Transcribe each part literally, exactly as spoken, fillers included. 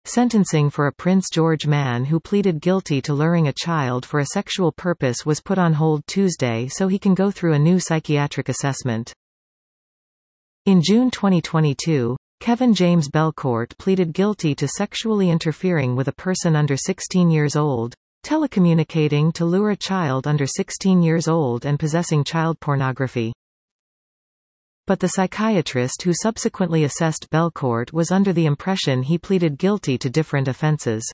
Sentencing for a Prince George man who pleaded guilty to luring a child for a sexual purpose was put on hold Tuesday so he can go through a new psychiatric assessment. In June twenty twenty-two, Kevin James Belcourt pleaded guilty to sexually interfering with a person under sixteen years old, telecommunicating to lure a child under sixteen years old and possessing child pornography. But the psychiatrist who subsequently assessed Belcourt was under the impression he pleaded guilty to different offences.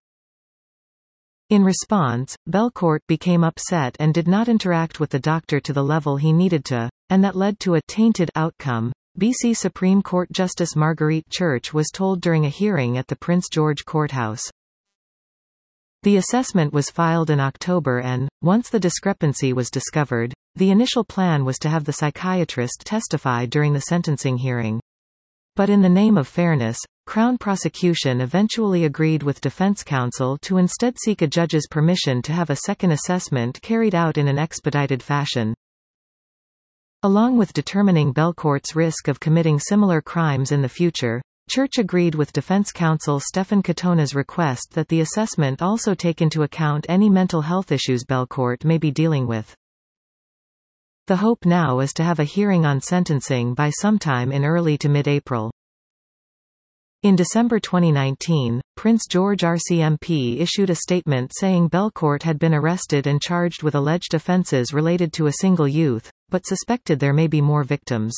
In response, Belcourt became upset and did not interact with the doctor to the level he needed to, and that led to a tainted outcome, B C Supreme Court Justice Marguerite Church was told during a hearing at the Prince George Courthouse. The assessment was filed in October and, once the discrepancy was discovered, the initial plan was to have the psychiatrist testify during the sentencing hearing. But in the name of fairness, Crown prosecution eventually agreed with defense counsel to instead seek a judge's permission to have a second assessment carried out in an expedited fashion. Along with determining Belcourt's risk of committing similar crimes in the future, Church agreed with defense counsel Stephan Katona's request that the assessment also take into account any mental health issues Belcourt may be dealing with. The hope now is to have a hearing on sentencing by sometime in early to mid-April. In December twenty nineteen, Prince George R C M P issued a statement saying Belcourt had been arrested and charged with alleged offences related to a single youth, but suspected there may be more victims.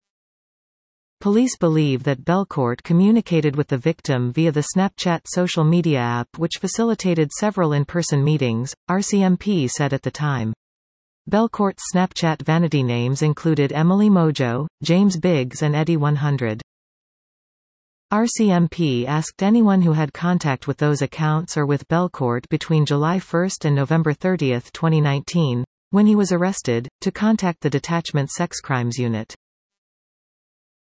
Police believe that Belcourt communicated with the victim via the Snapchat social media app which facilitated several in-person meetings, R C M P said at the time. Belcourt's Snapchat vanity names included Emily Mojo, James Biggs and Eddie one hundred. R C M P asked anyone who had contact with those accounts or with Belcourt between July first and November thirtieth twenty nineteen, when he was arrested, to contact the detachment's sex crimes unit.